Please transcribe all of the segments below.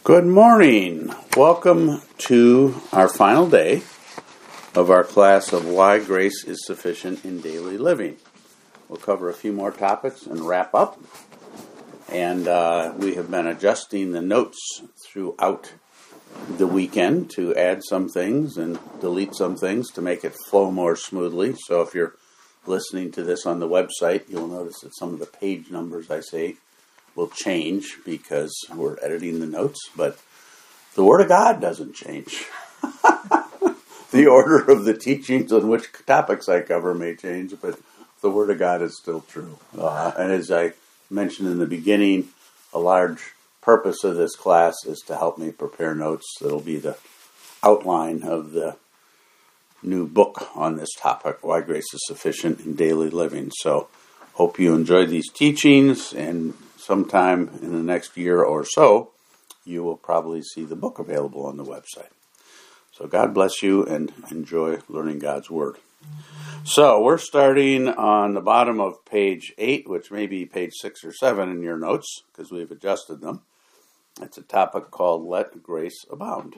Good morning. Welcome to our final day of our class of Why Grace is Sufficient in Daily Living. We'll cover a few more topics and wrap up. And we have been adjusting the notes throughout the weekend to add some things and delete some things to make it flow more smoothly. So if you're listening to this on the website, you'll notice that some of the page numbers I say will change because we're editing the notes, but the Word of God doesn't change. The order of the teachings on which topics I cover may change, but the Word of God is still true. And as I mentioned in the beginning, a large purpose of this class is to help me prepare notes that'll be the outline of the new book on this topic, Why Grace is Sufficient in Daily Living. So hope you enjoyed these teachings, and sometime in the next year or so, you will probably see the book available on the website. So God bless you and enjoy learning God's Word. So we're starting on the bottom of page 8, which may be page 6 or 7 in your notes, because we've adjusted them. It's a topic called Let Grace Abound.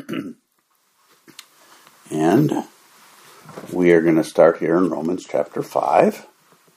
And we are going to start here in Romans chapter 5.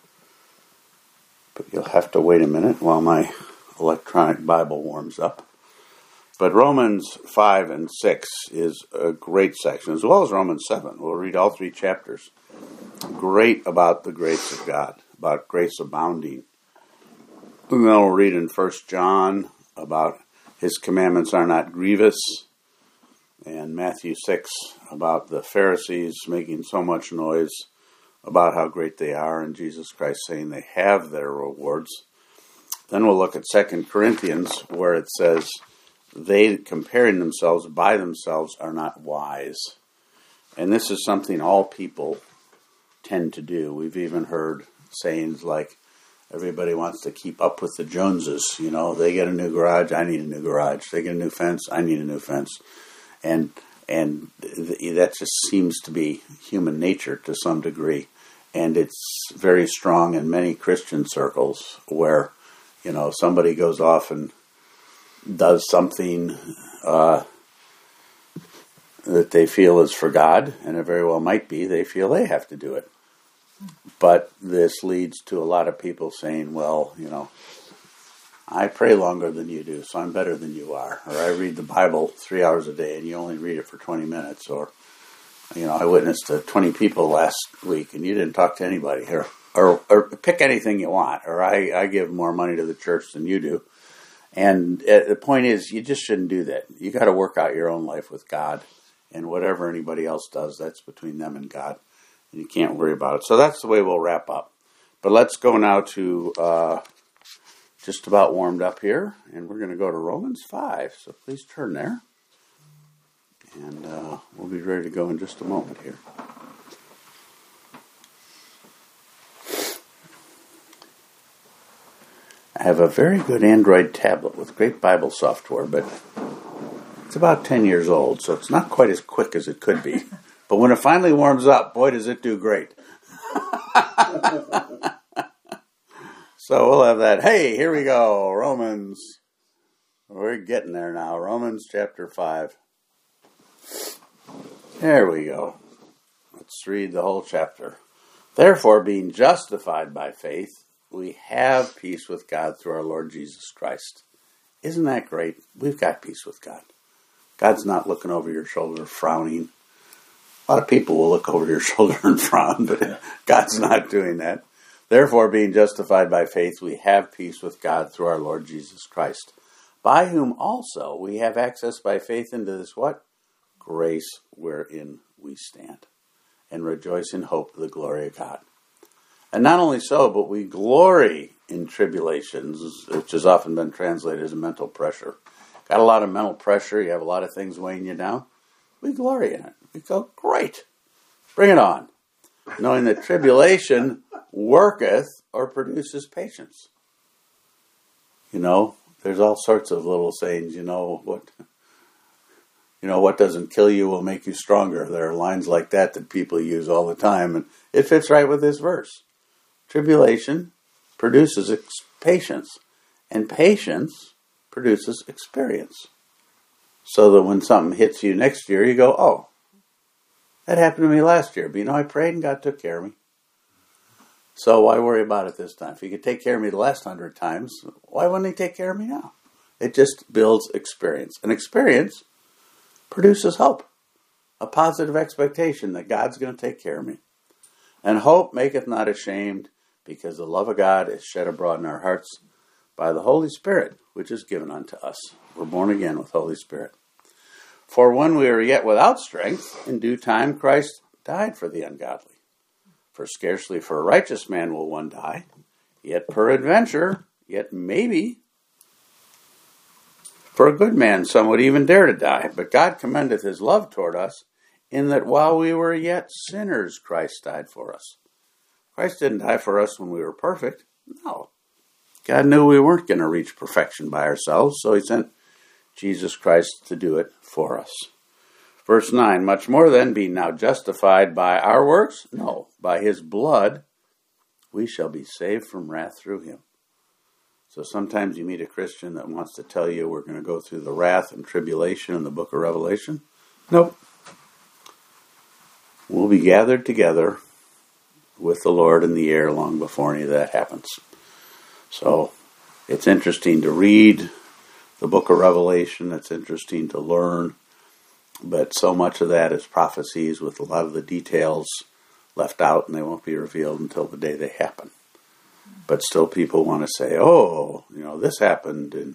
But you'll have to wait a minute while my electronic Bible warms up. But Romans 5 and 6 is a great section, as well as Romans 7. We'll read all 3 chapters. Great about the grace of God, about grace abounding. And then we'll read in 1 John about His commandments are not grievous. And Matthew 6 about the Pharisees making so much noise about how great they are, and Jesus Christ saying they have their rewards. Then we'll look at 2 Corinthians, where it says, they, comparing themselves by themselves, are not wise. And this is something all people tend to do. We've even heard sayings like, everybody wants to keep up with the Joneses. You know, they get a new garage, I need a new garage. They get a new fence, I need a new fence. And that just seems to be human nature to some degree. And it's very strong in many Christian circles where, you know, somebody goes off and does something that they feel is for God, and it very well might be they feel they have to do it. But this leads to a lot of people saying, well, you know, I pray longer than you do, so I'm better than you are. Or I read the Bible 3 hours a day, and you only read it for 20 minutes. Or, you know, I witnessed to 20 people last week, and you didn't talk to anybody. Or pick anything you want. Or I give more money to the church than you do. And the point is, you just shouldn't do that. You got to work out your own life with God. And whatever anybody else does, that's between them and God. And you can't worry about it. So that's the way we'll wrap up. But let's go now to... just about warmed up here, and we're going to go to Romans 5, so please turn there, and we'll be ready to go in just a moment here. I have a very good Android tablet with great Bible software, but it's about 10 years old, so it's not quite as quick as it could be. But when it finally warms up, boy, does it do great. So we'll have that. Hey, here we go. Romans. We're getting there now. Romans chapter 5. There we go. Let's read the whole chapter. Therefore, being justified by faith, we have peace with God through our Lord Jesus Christ. Isn't that great? We've got peace with God. God's not looking over your shoulder frowning. A lot of people will look over your shoulder and frown, but God's not doing that. Therefore, being justified by faith, we have peace with God through our Lord Jesus Christ, by whom also we have access by faith into this what? Grace wherein we stand, and rejoice in hope of the glory of God. And not only so, but we glory in tribulations, which has often been translated as mental pressure. Got a lot of mental pressure, you have a lot of things weighing you down. We glory in it. We go, great, bring it on. Knowing that tribulation worketh or produces patience. You know, there's all sorts of little sayings, what doesn't kill you will make you stronger. There are lines like that people use all the time, and it fits right with this verse. Tribulation produces patience, and patience produces experience. So that when something hits you next year, you go, oh, that happened to me last year. But I prayed and God took care of me. So why worry about it this time? If he could take care of me the last 100 times, why wouldn't he take care of me now? It just builds experience. And experience produces hope. A positive expectation that God's going to take care of me. And hope maketh not ashamed, because the love of God is shed abroad in our hearts by the Holy Spirit, which is given unto us. We're born again with Holy Spirit. For when we were yet without strength, in due time Christ died for the ungodly. For scarcely for a righteous man will one die, yet peradventure, yet maybe, for a good man some would even dare to die. But God commendeth his love toward us, in that while we were yet sinners, Christ died for us. Christ didn't die for us when we were perfect. No. God knew we weren't going to reach perfection by ourselves, so he sent Jesus Christ to do it for us. Verse 9, much more then, being now justified by our works? No, by his blood we shall be saved from wrath through him. So sometimes you meet a Christian that wants to tell you we're going to go through the wrath and tribulation in the book of Revelation. Nope. We'll be gathered together with the Lord in the air long before any of that happens. So it's interesting to read the book of Revelation. It's interesting to learn. But so much of that is prophecies with a lot of the details left out, and they won't be revealed until the day they happen. But still people want to say, oh, this happened in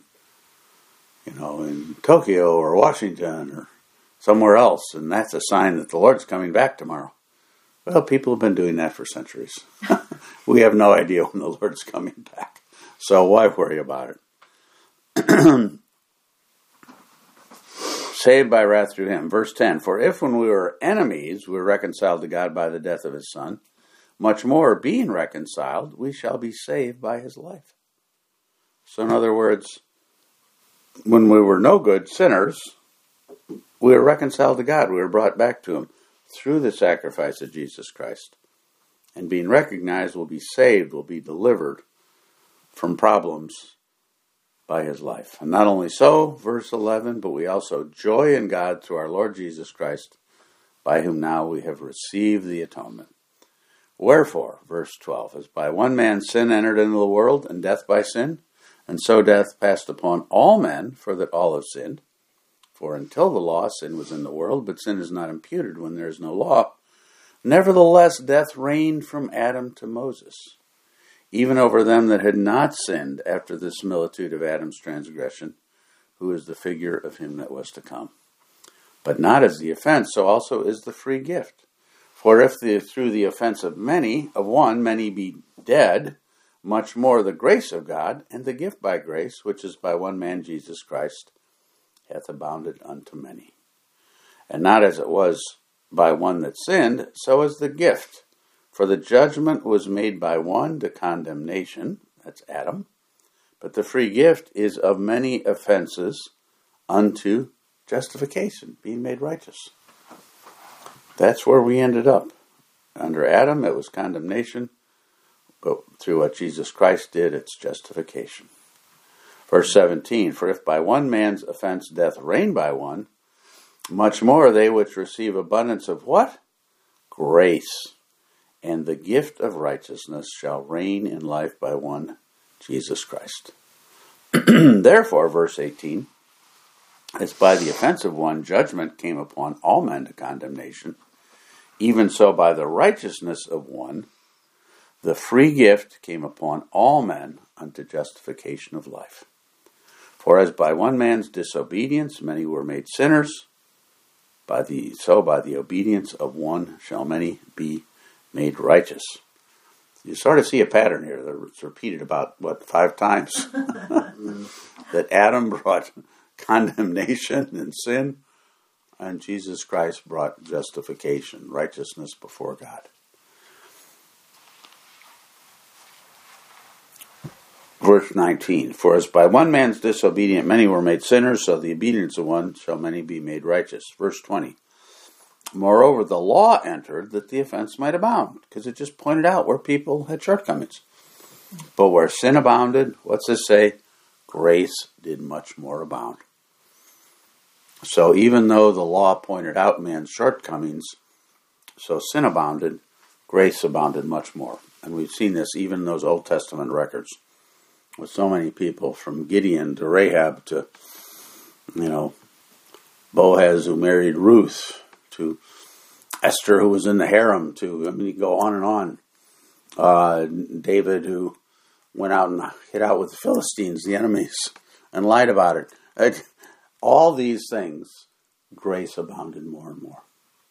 Tokyo or Washington or somewhere else, and that's a sign that the Lord's coming back tomorrow. Well, people have been doing that for centuries. We have no idea when the Lord's coming back. So why worry about it? Saved by wrath through him. Verse 10, for if when we were enemies, we were reconciled to God by the death of his Son, much more, being reconciled, we shall be saved by his life. So in other words, when we were no good sinners, we were reconciled to God. We were brought back to him through the sacrifice of Jesus Christ. And being recognized, we'll be saved, we'll be delivered from problems by his life. And not only so, verse 11, but we also joy in God through our Lord Jesus Christ, by whom now we have received the atonement. Wherefore, verse 12, as by one man sin entered into the world, and death by sin, and so death passed upon all men, for that all have sinned. For until the law, sin was in the world, but sin is not imputed when there is no law. Nevertheless, death reigned from Adam to Moses, even over them that had not sinned after the similitude of Adam's transgression, who is the figure of him that was to come. But not as the offense, so also is the free gift. For if through the offense of one, many be dead, much more the grace of God, and the gift by grace, which is by one man Jesus Christ, hath abounded unto many. And not as it was by one that sinned, so is the gift. For the judgment was made by one to condemnation, that's Adam, but the free gift is of many offenses unto justification, being made righteous. That's where we ended up. Under Adam, it was condemnation, but through what Jesus Christ did, it's justification. Verse 17, for if by one man's offense death reigned by one, much more they which receive abundance of what? Grace. And the gift of righteousness shall reign in life by one, Jesus Christ. Therefore, verse 18, as by the offense of one judgment came upon all men to condemnation, even so by the righteousness of one, the free gift came upon all men unto justification of life. For as by one man's disobedience many were made sinners, by the obedience of one shall many be made righteous. You sort of see a pattern here. It's repeated about, 5 times? That Adam brought condemnation and sin, and Jesus Christ brought justification, righteousness before God. Verse 19, for as by one man's disobedience many were made sinners, so the obedience of one shall many be made righteous. Verse 20, moreover, the law entered that the offense might abound, because it just pointed out where people had shortcomings. But where sin abounded, what's this say? Grace did much more abound. So even though the law pointed out man's shortcomings, so sin abounded, grace abounded much more. And we've seen this even in those Old Testament records with so many people, from Gideon to Rahab to, Boaz who married Ruth, to Esther who was in the harem, you go on and on. David who went out and hid out with the Philistines, the enemies, and lied about it. All these things, grace abounded more and more.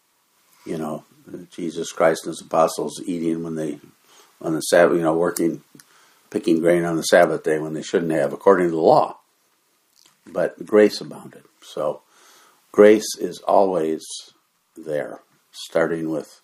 Jesus Christ and his apostles eating on the Sabbath, picking grain on the Sabbath day when they shouldn't have, according to the law. But grace abounded. So grace is always there, starting with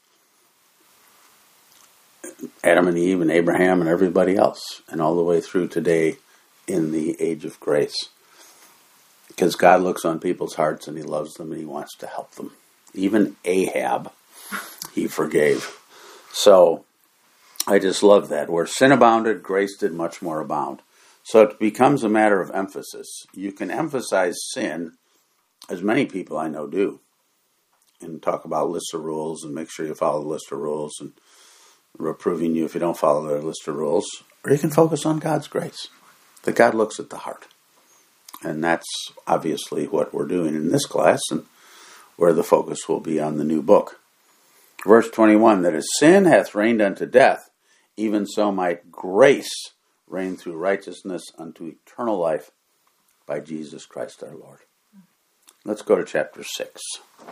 Adam and Eve and Abraham and everybody else, and all the way through today in the age of grace. Because God looks on people's hearts and he loves them and he wants to help them. Even Ahab, he forgave. So I just love that. Where sin abounded, grace did much more abound. So it becomes a matter of emphasis. You can emphasize sin, as many people I know do, and talk about lists of rules and make sure you follow the list of rules and reproving you if you don't follow the list of rules. Or you can focus on God's grace, that God looks at the heart. And that's obviously what we're doing in this class, and where the focus will be on the new book. Verse 21, that as sin hath reigned unto death, even so might grace reign through righteousness unto eternal life by Jesus Christ our Lord. Let's go to chapter 6.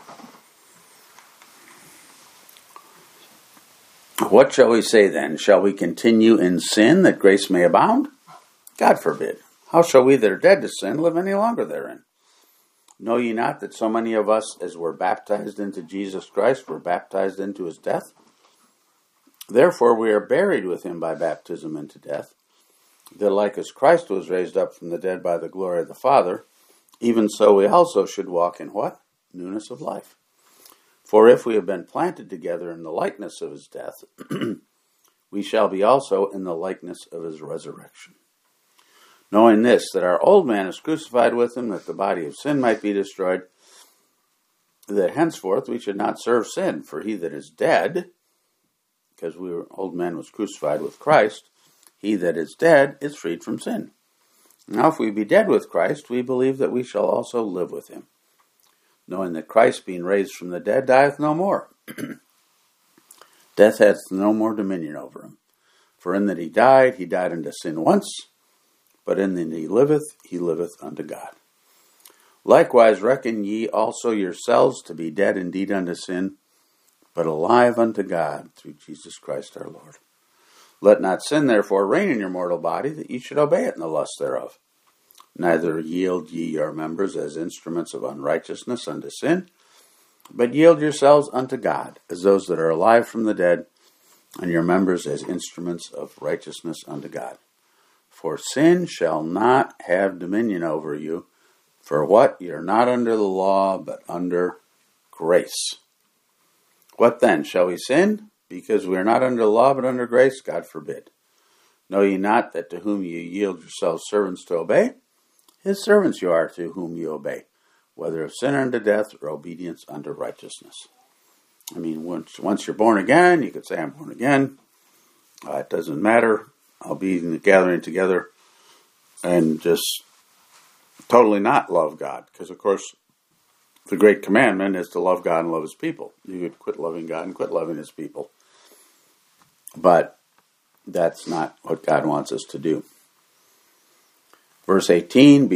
What shall we say then? Shall we continue in sin that grace may abound? God forbid. How shall we that are dead to sin live any longer therein? Know ye not that so many of us as were baptized into Jesus Christ were baptized into his death? Therefore we are buried with him by baptism into death, that like as Christ was raised up from the dead by the glory of the Father, even so we also should walk in what? Newness of life. For if we have been planted together in the likeness of his death, we shall be also in the likeness of his resurrection. Knowing this, that our old man is crucified with him, that the body of sin might be destroyed, that henceforth we should not serve sin. For he that is dead, because old man was crucified with Christ, he that is dead is freed from sin. Now if we be dead with Christ, we believe that we shall also live with him, knowing that Christ, being raised from the dead, dieth no more. Death hath no more dominion over him. For in that he died unto sin once, but in that he liveth unto God. Likewise reckon ye also yourselves to be dead indeed unto sin, but alive unto God through Jesus Christ our Lord. Let not sin therefore reign in your mortal body, that ye should obey it in the lust thereof. Neither yield ye your members as instruments of unrighteousness unto sin, but yield yourselves unto God, as those that are alive from the dead, and your members as instruments of righteousness unto God. For sin shall not have dominion over you. For what? Ye are not under the law, but under grace. What then? Shall we sin? Because we are not under the law, but under grace? God forbid. Know ye not that to whom ye yield yourselves servants to obey, his servants you are to whom you obey, whether of sin unto death or obedience unto righteousness. I mean, once you're born again, you could say, I'm born again. It doesn't matter. I'll be in the gathering together and just totally not love God. Because, of course, the great commandment is to love God and love his people. You could quit loving God and quit loving his people. But that's not what God wants us to do. Verse 18,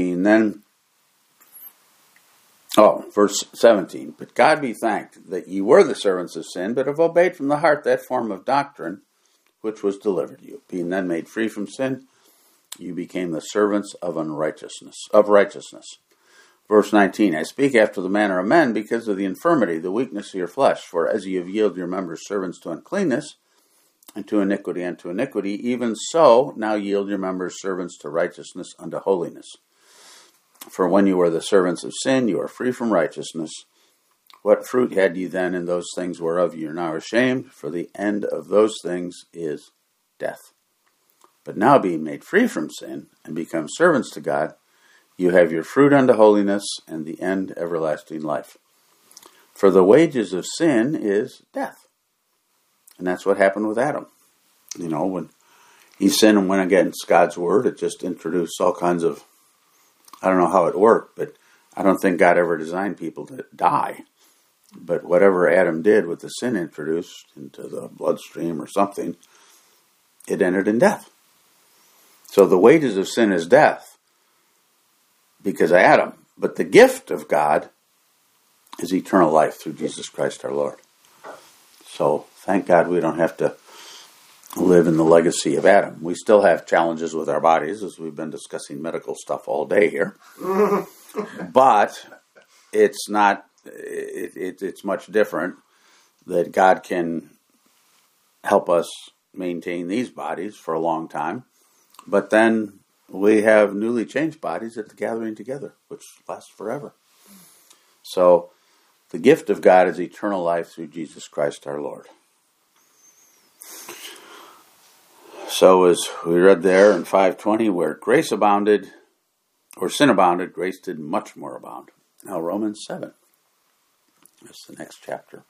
verse 17. But God be thanked that ye were the servants of sin, but have obeyed from the heart that form of doctrine which was delivered you. Being then made free from sin, you became the servants of righteousness. Verse 19, I speak after the manner of men because of the infirmity, the weakness of your flesh. For as ye have yielded your members servants to uncleanness, and to iniquity, even so now yield your members servants to righteousness unto holiness. For when you were the servants of sin, you are free from righteousness. What fruit had ye then in those things whereof ye are now ashamed? For the end of those things is death. But now being made free from sin, and become servants to God, You have your fruit unto holiness, and the end everlasting life. For the wages of sin is death. And that's what happened with Adam. When he sinned and went against God's word, it just introduced all kinds of, I don't know how it worked, but I don't think God ever designed people to die. But whatever Adam did with the sin introduced into the bloodstream or something, it ended in death. So the wages of sin is death because of Adam. But the gift of God is eternal life through Jesus Christ our Lord. So thank God we don't have to live in the legacy of Adam. We still have challenges with our bodies, as we've been discussing medical stuff all day here. But it's not, it's much different that God can help us maintain these bodies for a long time. But then we have newly changed bodies at the gathering together, which lasts forever. So the gift of God is eternal life through Jesus Christ our Lord. So as we read there in 5:20, where grace abounded, or sin abounded, grace did much more abound. Now Romans 7. That's the next chapter.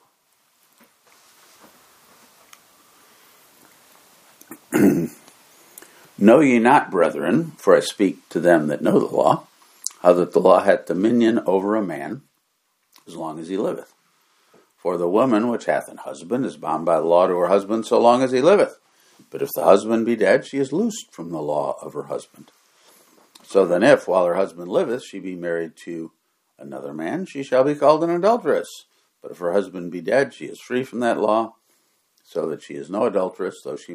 Know ye not, brethren, for I speak to them that know the law, how that the law hath dominion over a man, as long as he liveth. For the woman which hath an husband is bound by the law to her husband so long as he liveth. But if the husband be dead, she is loosed from the law of her husband. So then if, while her husband liveth, she be married to another man, she shall be called an adulteress. But if her husband be dead, she is free from that law, so that she is no adulteress, though she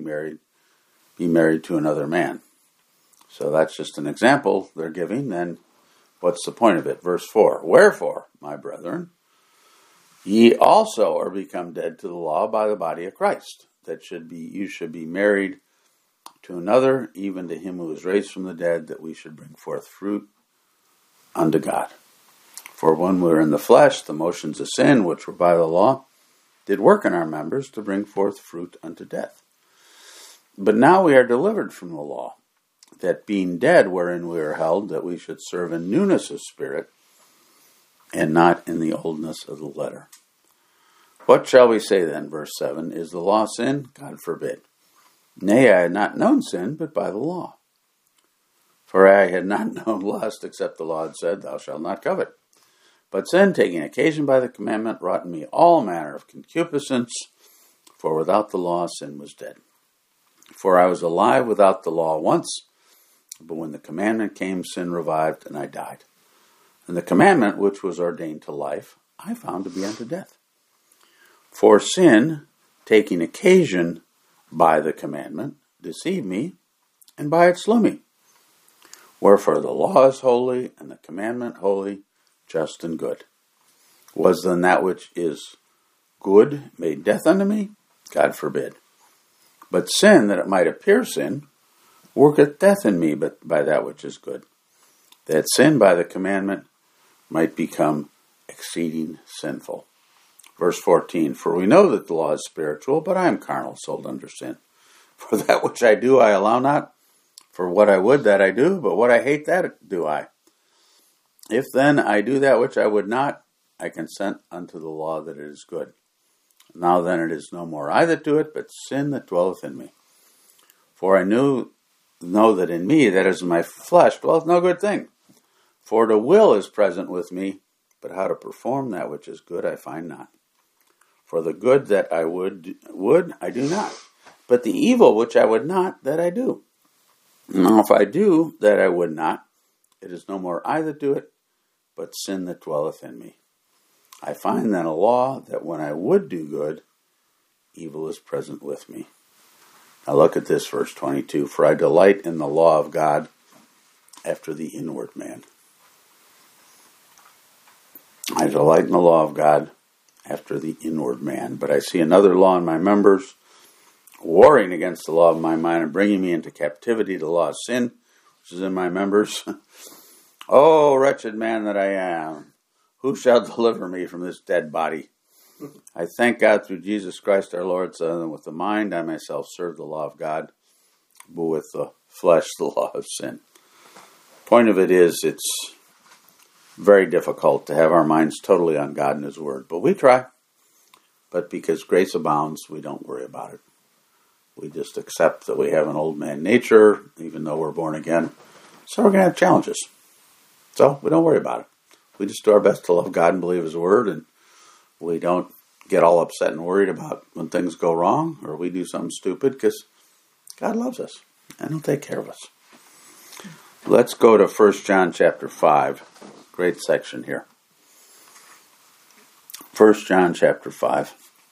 be married to another man. So that's just an example they're giving. Then what's the point of it? Verse 4, Wherefore, my brethren, ye also are become dead to the law by the body of Christ, that you should be married to another, even to him who was raised from the dead, that we should bring forth fruit unto God. For when we were in the flesh, the motions of sin, which were by the law, did work in our members to bring forth fruit unto death. But now we are delivered from the law, that being dead wherein we are held, that we should serve in newness of spirit, and not in the oldness of the letter. What shall we say then, verse 7, is the law sin? God forbid. Nay, I had not known sin, but by the law. For I had not known lust, except the law had said, Thou shalt not covet. But sin, taking occasion by the commandment, wrought in me all manner of concupiscence, for without the law sin was dead. For I was alive without the law once, but when the commandment came, sin revived, and I died. And the commandment, which was ordained to life, I found to be unto death. For sin, taking occasion by the commandment, deceived me, and by it slew me. Wherefore the law is holy, and the commandment holy, just and good. Was then that which is good made death unto me? God forbid. But sin, that it might appear sin, worketh death in me, but by that which is good, that sin by the commandment might become exceeding sinful. Verse 14, For we know that the law is spiritual, but I am carnal, sold under sin. For that which I do I allow not, for what I would that I do, but what I hate that do I. If then I do that which I would not, I consent unto the law that it is good. Now then it is no more I that do it, but sin that dwelleth in me. For I know that in me, that is in my flesh, dwelleth no good thing. For the will is present with me, but how to perform that which is good I find not. For the good that I would I do not, but the evil which I would not, that I do. Now if I do that I would not, it is no more I that do it, but sin that dwelleth in me. I find then a law that when I would do good, evil is present with me. Now look at this, verse 22. For I delight in the law of God after the inward man. I delight in the law of God after the inward man. But I see another law in my members, warring against the law of my mind and bringing me into captivity to the law of sin, which is in my members. O wretched man that I am, who shall deliver me from this dead body? I thank God through Jesus Christ our Lord, so that with the mind I myself serve the law of God, but with the flesh the law of sin. Point of it is, it's very difficult to have our minds totally on God and His Word. But we try. But because grace abounds, we don't worry about it. We just accept that we have an old man nature, even though we're born again. So we're going to have challenges. So we don't worry about it. We just do our best to love God and believe His Word, and we don't get all upset and worried about when things go wrong or we do something stupid, because God loves us and He'll take care of us. Let's go to 1 John chapter 5. Great section here. 1 John chapter 5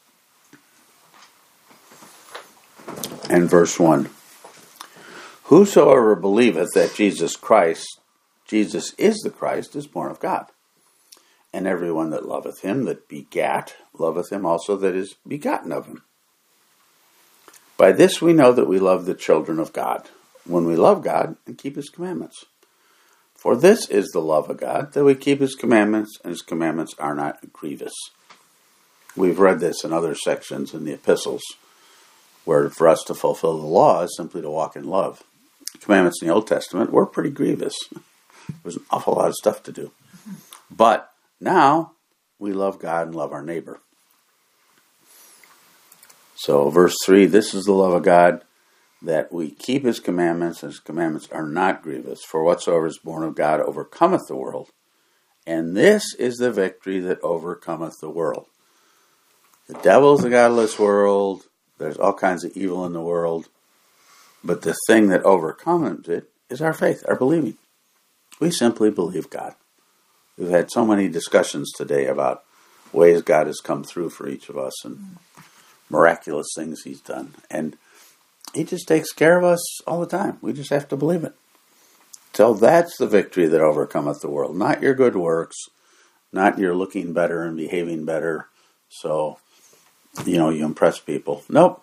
and verse 1. Whosoever believeth that Jesus is the Christ, is born of God. And everyone that loveth him that begat, loveth him also that is begotten of him. By this we know that we love the children of God, when we love God and keep His commandments. For this is the love of God, that we keep His commandments, and His commandments are not grievous. We've read this in other sections in the epistles, where for us to fulfill the law is simply to walk in love. The commandments in the Old Testament were pretty grievous. There was an awful lot of stuff to do. But now we love God and love our neighbor. So verse 3, this is the love of God, that we keep His commandments, and His commandments are not grievous. For whatsoever is born of God overcometh the world. And this is the victory that overcometh the world. The devil is the god of this world. There's all kinds of evil in the world. But the thing that overcomes it is our faith, our believing. We simply believe God. We've had so many discussions today about ways God has come through for each of us and miraculous things He's done. And He just takes care of us all the time. We just have to believe it. So that's the victory that overcometh the world. Not your good works, not your looking better and behaving better, so, you impress people. Nope.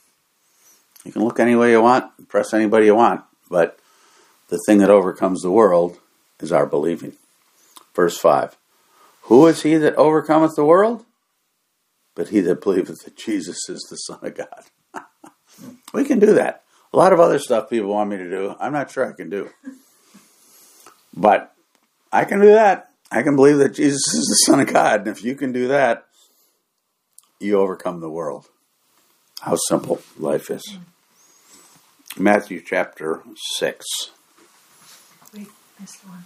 You can look any way you want, impress anybody you want, but the thing that overcomes the world is our believing. Verse 5. Who is he that overcometh the world? But he that believeth that Jesus is the Son of God. We can do that. A lot of other stuff people want me to do, I'm not sure I can do. But I can do that. I can believe that Jesus is the Son of God. And if you can do that, you overcome the world. How simple life is. Matthew chapter 6. Wait, missed one.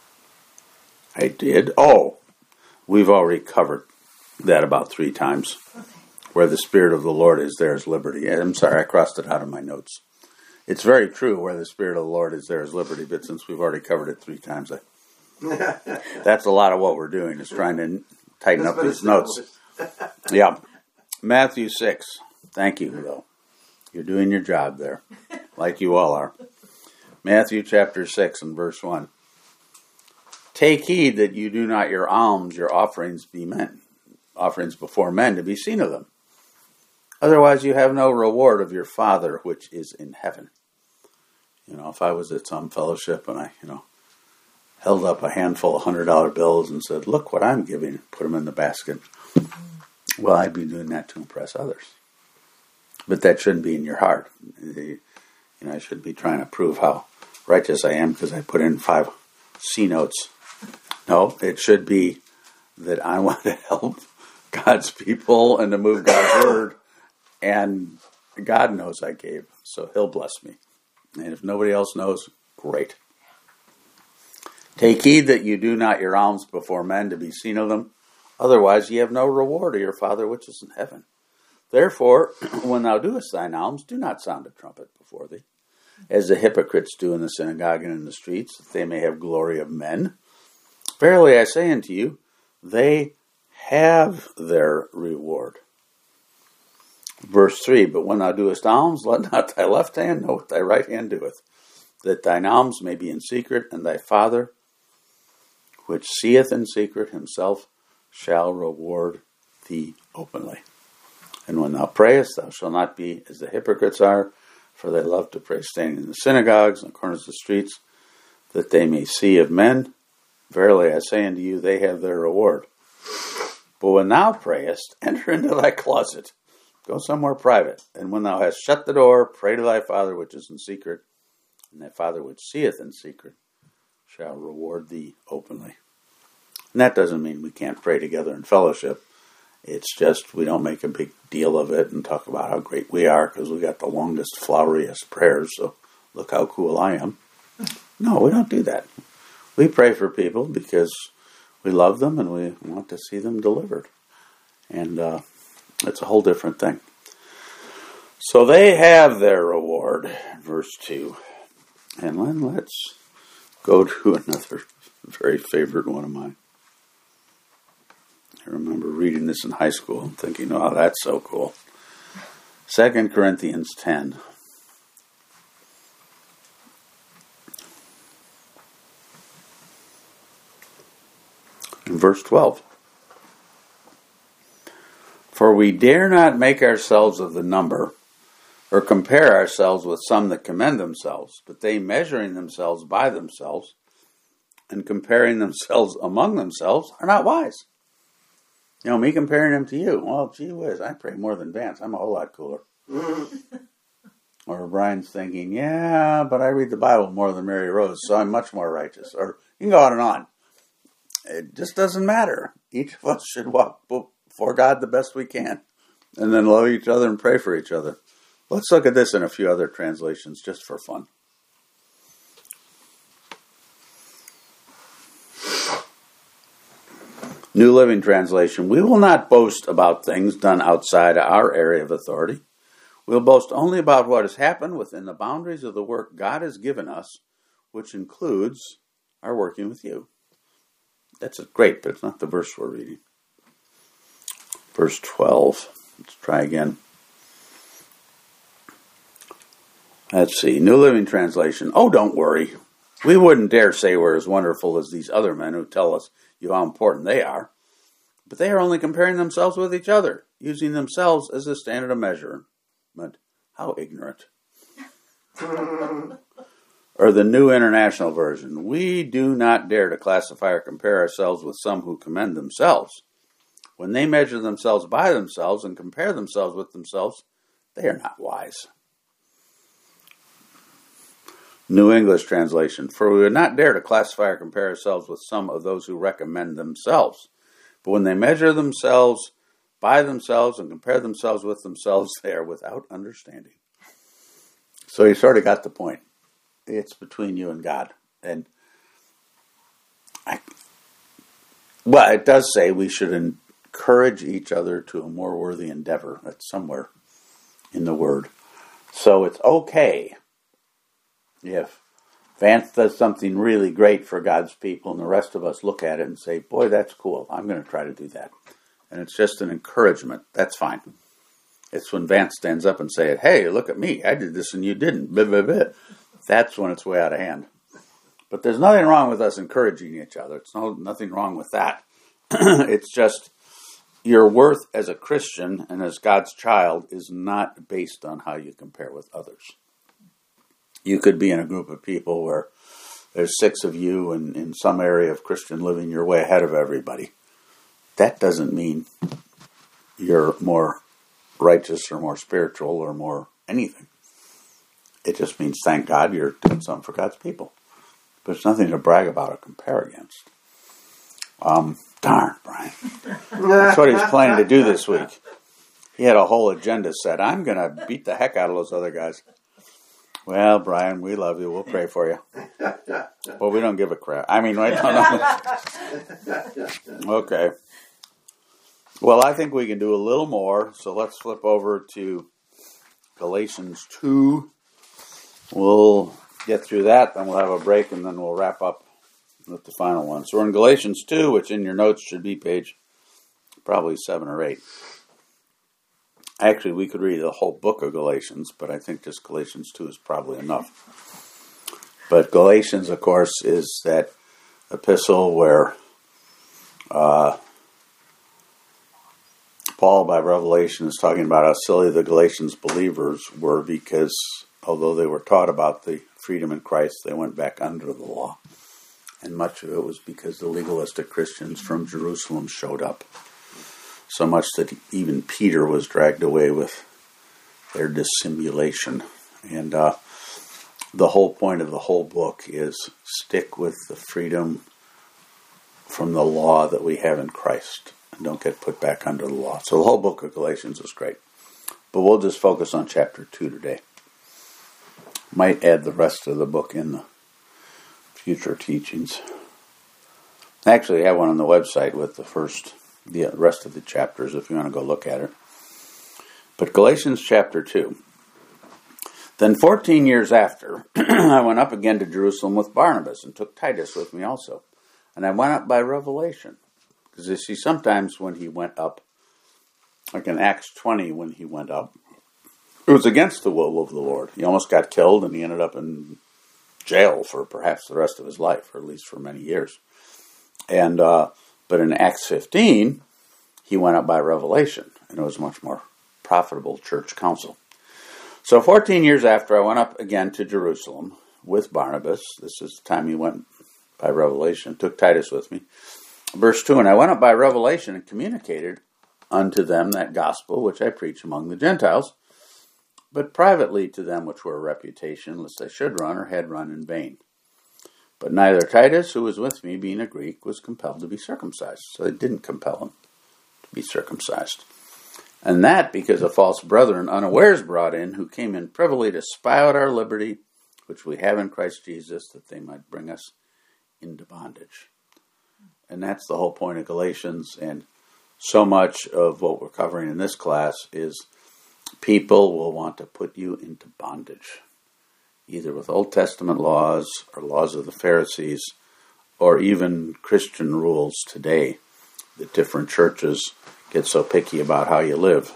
I did. Oh, we've already covered that about 3 times. Okay. Where the Spirit of the Lord is, there is liberty. I'm sorry, I crossed it out of my notes. It's very true, where the Spirit of the Lord is, there is liberty. But since we've already covered it 3 times, that's a lot of what we're doing, is trying to tighten up these notes. Yeah. Matthew 6. Thank you, though. You're doing your job there, like you all are. Matthew chapter 6 and verse 1. Take heed that you do not your alms, your offerings before men, to be seen of them. Otherwise you have no reward of your Father which is in heaven. If I was at some fellowship and I, held up a handful of $100 bills and said, look what I'm giving, put them in the basket. Well, I'd be doing that to impress others. But that shouldn't be in your heart. I shouldn't be trying to prove how righteous I am because I put in 5 C notes. No, it should be that I want to help God's people and to move God's word. And God knows I gave, so He'll bless me. And if nobody else knows, great. Take heed that you do not your alms before men, to be seen of them. Otherwise ye have no reward of your Father which is in heaven. Therefore, when thou doest thine alms, do not sound a trumpet before thee, as the hypocrites do in the synagogue and in the streets, that they may have glory of men. Verily I say unto you, they have their reward. Verse 3, but when thou doest alms, let not thy left hand know what thy right hand doeth, that thine alms may be in secret, and thy Father, which seeth in secret, Himself shall reward thee openly. And when thou prayest, thou shalt not be as the hypocrites are, for they love to pray standing in the synagogues and corners of the streets, that they may see of men. Verily I say unto you, they have their reward. But when thou prayest, enter into thy closet, go somewhere private, and when thou hast shut the door, pray to thy Father which is in secret, and thy Father which seeth in secret shall reward thee openly. And that doesn't mean we can't pray together in fellowship. It's just we don't make a big deal of it and talk about how great we are because we got the longest, floweriest prayers, so look how cool I am. No, we don't do that. We pray for people because we love them and we want to see them delivered. And it's a whole different thing. So they have their reward, verse 2. And then let's go to another very favorite one of mine. I remember reading this in high school and thinking, oh, that's so cool. 2 Corinthians 10. In verse 12. For we dare not make ourselves of the number, or compare ourselves with some that commend themselves, but they measuring themselves by themselves, and comparing themselves among themselves, are not wise. You know, me comparing them to you. Well, gee whiz, I pray more than Vance. I'm a whole lot cooler. Or Brian's thinking, yeah, but I read the Bible more than Mary Rose, so I'm much more righteous. Or you can go on and on. It just doesn't matter. Each of us should walk before God the best we can. And then love each other and pray for each other. Let's look at this in a few other translations just for fun. New Living Translation. We will not boast about things done outside our area of authority. We'll boast only about what has happened within the boundaries of the work God has given us, which includes our working with you. That's great, but it's not the verse we're reading. Verse 12. Let's try again. Let's see. New Living Translation. Oh, don't worry. We wouldn't dare say we're as wonderful as these other men who tell us how important they are. But they are only comparing themselves with each other, using themselves as a standard of measurement. How ignorant. Or the New International Version. We do not dare to classify or compare ourselves with some who commend themselves. When they measure themselves by themselves and compare themselves with themselves, they are not wise. New English Translation. For we would not dare to classify or compare ourselves with some of those who recommend themselves. But when they measure themselves by themselves and compare themselves with themselves, they are without understanding. So you sort of got the point. It's between you and God. And it does say we should encourage each other to a more worthy endeavor. That's somewhere in the Word. So it's okay if Vance does something really great for God's people and the rest of us look at it and say, boy, that's cool. I'm going to try to do that. And it's just an encouragement. That's fine. It's when Vance stands up and says, hey, look at me. I did this and you didn't. Blah, blah, blah. That's when it's way out of hand. But there's nothing wrong with us encouraging each other. It's nothing wrong with that. It's just your worth as a Christian and as God's child is not based on how you compare with others. You could be in a group of people where there's 6 of you and in some area of Christian living you're way ahead of everybody. That doesn't mean you're more righteous or more spiritual or more anything. It just means, thank God, you're doing something for God's people. But it's nothing to brag about or compare against. Darn, Brian. That's what he was planning to do this week. He had a whole agenda set. I'm going to beat the heck out of those other guys. Well, Brian, we love you. We'll pray for you. Well, we don't give a crap. I mean, right? No. Okay. Well, I think we can do a little more. So let's flip over to Galatians 2. We'll get through that, then we'll have a break, and then we'll wrap up with the final one. So we're in Galatians 2, which in your notes should be page probably 7 or 8. Actually, we could read the whole book of Galatians, but I think just Galatians 2 is probably enough. But Galatians, of course, is that epistle where Paul, by revelation, is talking about how silly the Galatians believers were because, although they were taught about the freedom in Christ, they went back under the law. And much of it was because the legalistic Christians from Jerusalem showed up. So much that even Peter was dragged away with their dissimulation. And the whole point of the whole book is stick with the freedom from the law that we have in Christ and don't get put back under the law. So the whole book of Galatians is great. But we'll just focus on chapter 2 today. Might add the rest of the book in the future teachings. Actually, I have one on the website with the rest of the chapters if you want to go look at it. But Galatians chapter 2. Then 14 years after, I went up again to Jerusalem with Barnabas and took Titus with me also. And I went up by revelation. Because you see, sometimes when he went up, like in Acts 20 when he went up, it was against the will of the Lord. He almost got killed and he ended up in jail for perhaps the rest of his life, or at least for many years. And but in Acts 15, he went up by revelation, and it was much more profitable church council. So 14 years after, I went up again to Jerusalem with Barnabas. This is the time he went by revelation, took Titus with me. Verse 2, and I went up by revelation and communicated unto them that gospel which I preach among the Gentiles, but privately to them which were a reputation, lest I should run or had run in vain. But neither Titus, who was with me, being a Greek, was compelled to be circumcised. So they didn't compel him to be circumcised. And that because of false brethren unawares brought in, who came in privily to spy out our liberty, which we have in Christ Jesus, that they might bring us into bondage. And that's the whole point of Galatians, and so much of what we're covering in this class is people will want to put you into bondage, either with Old Testament laws or laws of the Pharisees, or even Christian rules today that different churches get so picky about how you live.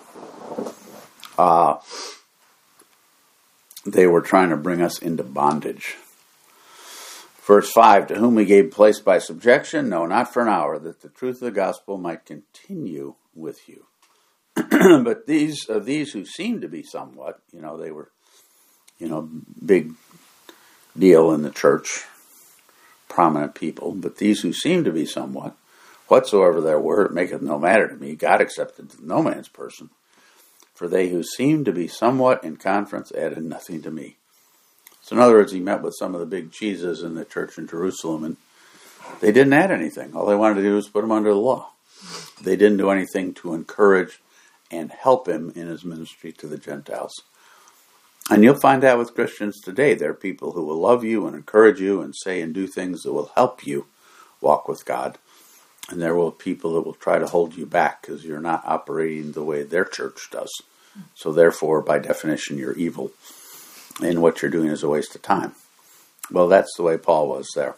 They were trying to bring us into bondage. Verse 5, to whom we gave place by subjection, no, not for an hour, that the truth of the gospel might continue with you. But these who seemed to be somewhat, they were, big deal in the church, prominent people, but these who seemed to be somewhat, whatsoever their word, it maketh no matter to me, God accepted no man's person. For they who seemed to be somewhat in conference added nothing to me. So in other words, he met with some of the big cheeses in the church in Jerusalem, and they didn't add anything. All they wanted to do was put him under the law. They didn't do anything to encourage and help him in his ministry to the Gentiles. And you'll find that with Christians today. There are people who will love you and encourage you and say and do things that will help you walk with God. And there will be people that will try to hold you back because you're not operating the way their church does. So therefore, by definition, you're evil. And what you're doing is a waste of time. Well, that's the way Paul was there.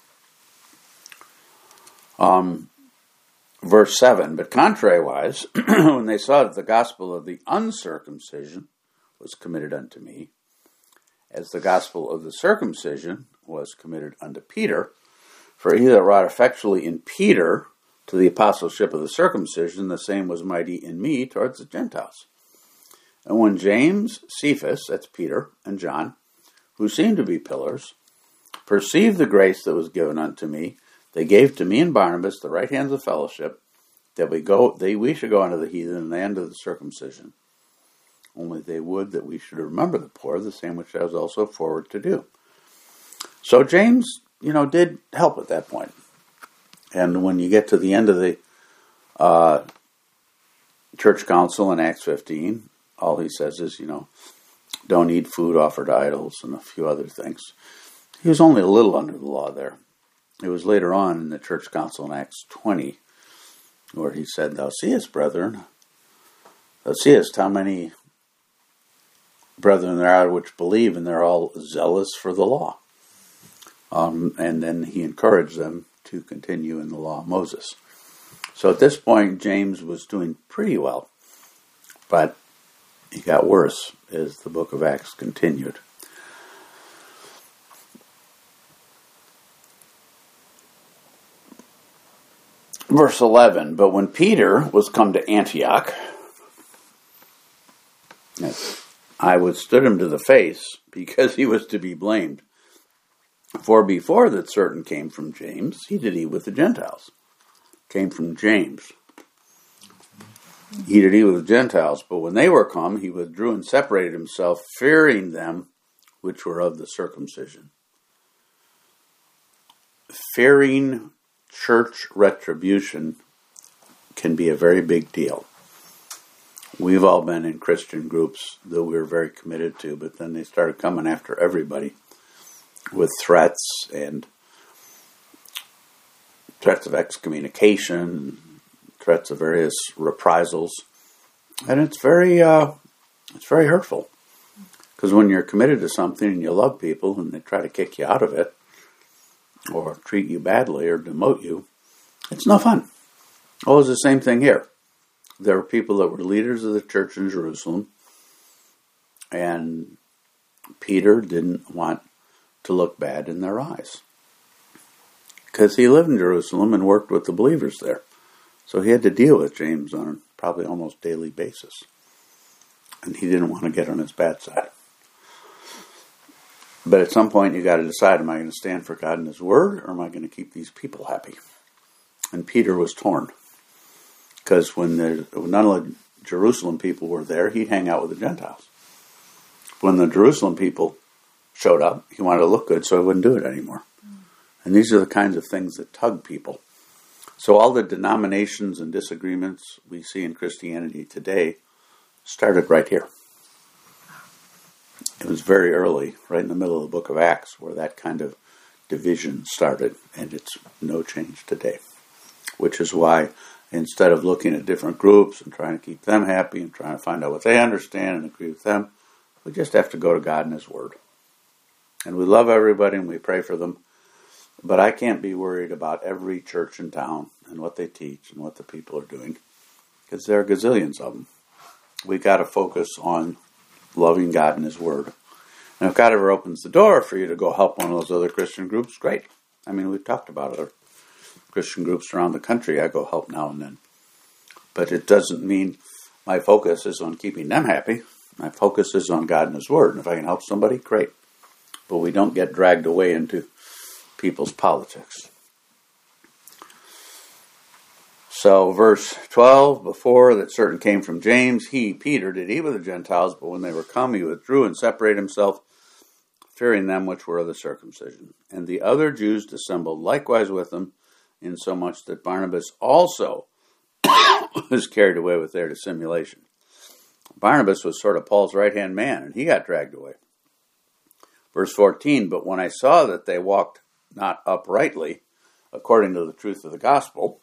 Verse 7, but contrariwise, when they saw that the gospel of the uncircumcision was committed unto me, as the gospel of the circumcision was committed unto Peter, for he that wrought effectually in Peter to the apostleship of the circumcision, the same was mighty in me towards the Gentiles. And when James, Cephas, that's Peter, and John, who seemed to be pillars, perceived the grace that was given unto me, they gave to me and Barnabas the right hands of fellowship, that we should go unto the heathen and the end of the circumcision. Only they would that we should remember the poor, the same which I was also forward to do. So James, did help at that point. And when you get to the end of the church council in Acts 15, all he says is, don't eat food offered to idols and a few other things. He was only a little under the law there. It was later on in the church council in Acts 20 where he said, thou seest, brethren, thou seest how many brethren there are which believe, and they're all zealous for the law. And then he encouraged them to continue in the law of Moses. So at this point, James was doing pretty well, but it got worse as the book of Acts continued. Verse 11, but when Peter was come to Antioch, I withstood him to the face, because he was to be blamed. For before that certain came from James, he did eat with the Gentiles. Came from James. He did eat with the Gentiles, but when they were come, he withdrew and separated himself, fearing them which were of the circumcision. Fearing church retribution can be a very big deal. We've all been in Christian groups that we were very committed to, but then they started coming after everybody with threats and threats of excommunication, threats of various reprisals. And it's very hurtful. Because when you're committed to something and you love people and they try to kick you out of it or treat you badly or demote you, it's no fun. Oh, it's the same thing here. There were people that were leaders of the church in Jerusalem, and Peter didn't want to look bad in their eyes. Because he lived in Jerusalem and worked with the believers there. So he had to deal with James on a probably almost daily basis. And he didn't want to get on his bad side. But at some point you got to decide, am I going to stand for God and His Word, or am I going to keep these people happy? And Peter was torn. Because when none of the Jerusalem people were there, he'd hang out with the Gentiles. When the Jerusalem people showed up, he wanted to look good, so he wouldn't do it anymore. And these are the kinds of things that tug people. So all the denominations and disagreements we see in Christianity today started right here. It was very early, right in the middle of the book of Acts, where that kind of division started, and it's no change today. Which is why, instead of looking at different groups and trying to keep them happy and trying to find out what they understand and agree with them, we just have to go to God and His Word. And we love everybody and we pray for them, but I can't be worried about every church in town and what they teach and what the people are doing, because there are gazillions of them. We got to focus on loving God and His Word. And if God ever opens the door for you to go help one of those other Christian groups, great. I mean, we've talked about other Christian groups around the country. I go help now and then. But it doesn't mean my focus is on keeping them happy. My focus is on God and His Word. And if I can help somebody, great. But we don't get dragged away into people's politics. So verse 12, before that certain came from James, he, Peter, did eat with the Gentiles, but when they were come, he withdrew and separated himself, fearing them which were of the circumcision. And the other Jews dissembled likewise with them, insomuch that Barnabas also was carried away with their dissimulation. Barnabas was sort of Paul's right-hand man, and he got dragged away. Verse 14, but when I saw that they walked not uprightly, according to the truth of the gospel,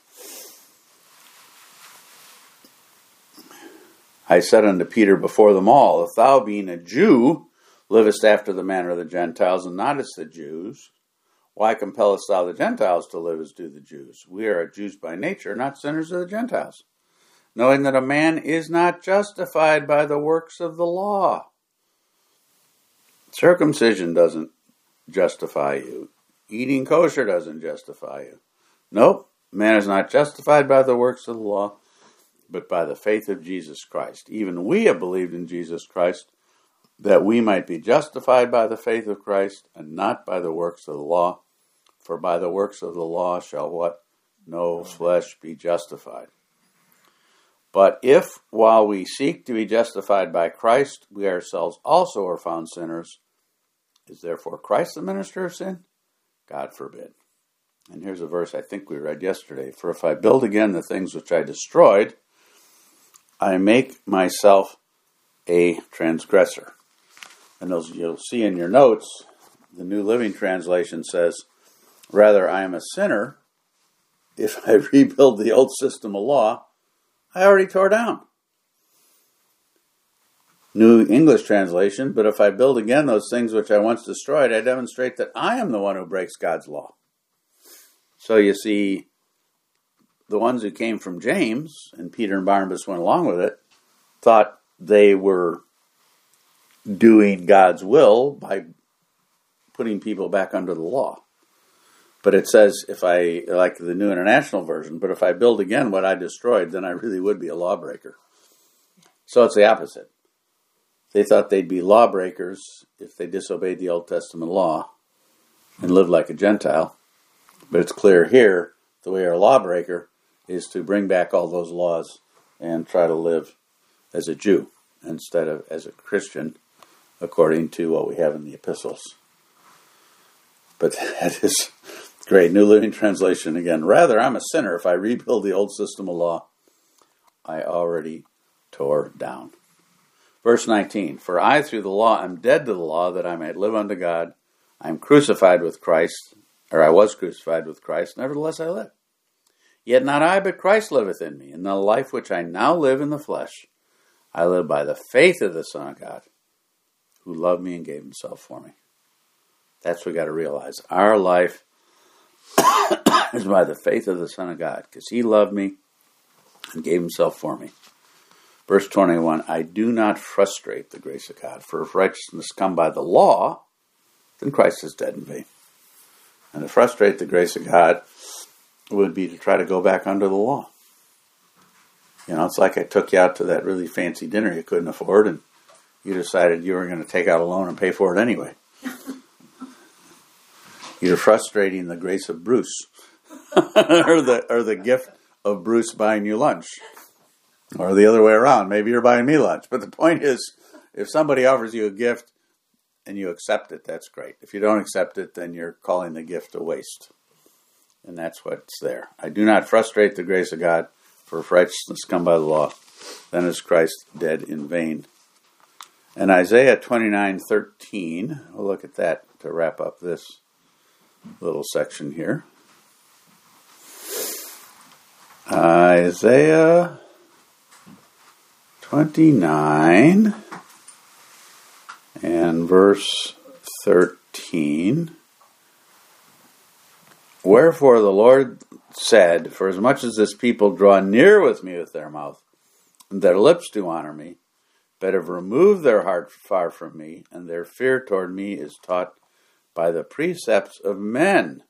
I said unto Peter before them all, if thou being a Jew livest after the manner of the Gentiles, and not as the Jews, why compellest thou the Gentiles to live as do the Jews? We are Jews by nature, not sinners of the Gentiles, knowing that a man is not justified by the works of the law. Circumcision doesn't justify you. Eating kosher doesn't justify you. Nope, man is not justified by the works of the law, but by the faith of Jesus Christ. Even we have believed in Jesus Christ, that we might be justified by the faith of Christ, and not by the works of the law. For by the works of the law shall what? No flesh be justified. But if, while we seek to be justified by Christ, we ourselves also are found sinners, is therefore Christ the minister of sin? God forbid. And here's a verse I think we read yesterday. For if I build again the things which I destroyed, I make myself a transgressor. And those you'll see in your notes, the New Living Translation says, rather I am a sinner if I rebuild the old system of law I already tore down. New English Translation, but if I build again those things which I once destroyed, I demonstrate that I am the one who breaks God's law. So you see, the ones who came from James, and Peter and Barnabas went along with it, thought they were doing God's will by putting people back under the law. But it says, if I, like the New International Version, but if I build again what I destroyed, then I really would be a lawbreaker. So it's the opposite. They thought they'd be lawbreakers if they disobeyed the Old Testament law and lived like a Gentile. But it's clear here, the way our lawbreaker is to bring back all those laws and try to live as a Jew instead of as a Christian according to what we have in the epistles. But that is great. New Living Translation again. Rather, I'm a sinner if I rebuild the old system of law I already tore down. Verse 19, for I through the law am dead to the law that I might live unto God. I am crucified with Christ, or I was crucified with Christ, nevertheless I live. Yet not I, but Christ liveth in me. In the life which I now live in the flesh, I live by the faith of the Son of God, who loved me and gave himself for me. That's what we got to realize. Our life is by the faith of the Son of God, because he loved me and gave himself for me. Verse 21, I do not frustrate the grace of God, for if righteousness come by the law, then Christ is dead in vain. And to frustrate the grace of God would be to try to go back under the law. You know, it's like I took you out to that really fancy dinner you couldn't afford, and you decided you were going to take out a loan and pay for it anyway. You're frustrating the grace of Bruce, or the gift of Bruce buying you lunch, or the other way around. Maybe you're buying me lunch. But the point is, if somebody offers you a gift and you accept it, that's great. If you don't accept it, then you're calling the gift a waste. And that's what's there. I do not frustrate the grace of God, for if righteousness come by the law, then is Christ dead in vain. And Isaiah 29:13, we'll look at that to wrap up this little section here. Isaiah 29 and verse 13. Wherefore the Lord said, for as much as this people draw near with me with their mouth, and their lips do honor me, but have removed their heart far from me, and their fear toward me is taught by the precepts of men.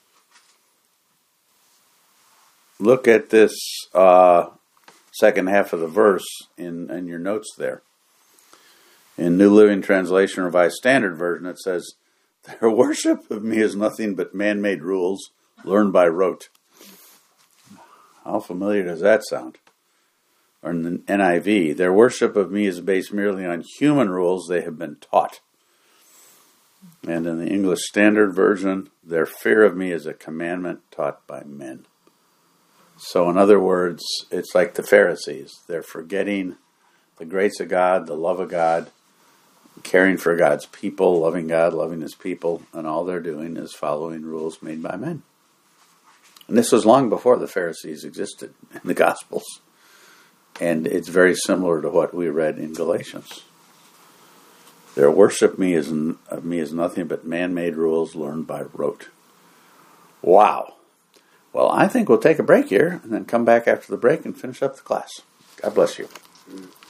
Look at this second half of the verse in your notes there. In New Living Translation, Revised Standard Version, it says, their worship of me is nothing but man-made rules learned by rote. How familiar does that sound? Or in the NIV, their worship of me is based merely on human rules they have been taught. And in the English Standard Version, their fear of me is a commandment taught by men. So in other words, it's like the Pharisees. They're forgetting the grace of God, the love of God, caring for God's people, loving God, loving his people, and all they're doing is following rules made by men. And this was long before the Pharisees existed in the Gospels. And it's very similar to what we read in Galatians. Their worship of me is nothing but man-made rules learned by rote. Wow. Well, I think we'll take a break here and then come back after the break and finish up the class. God bless you.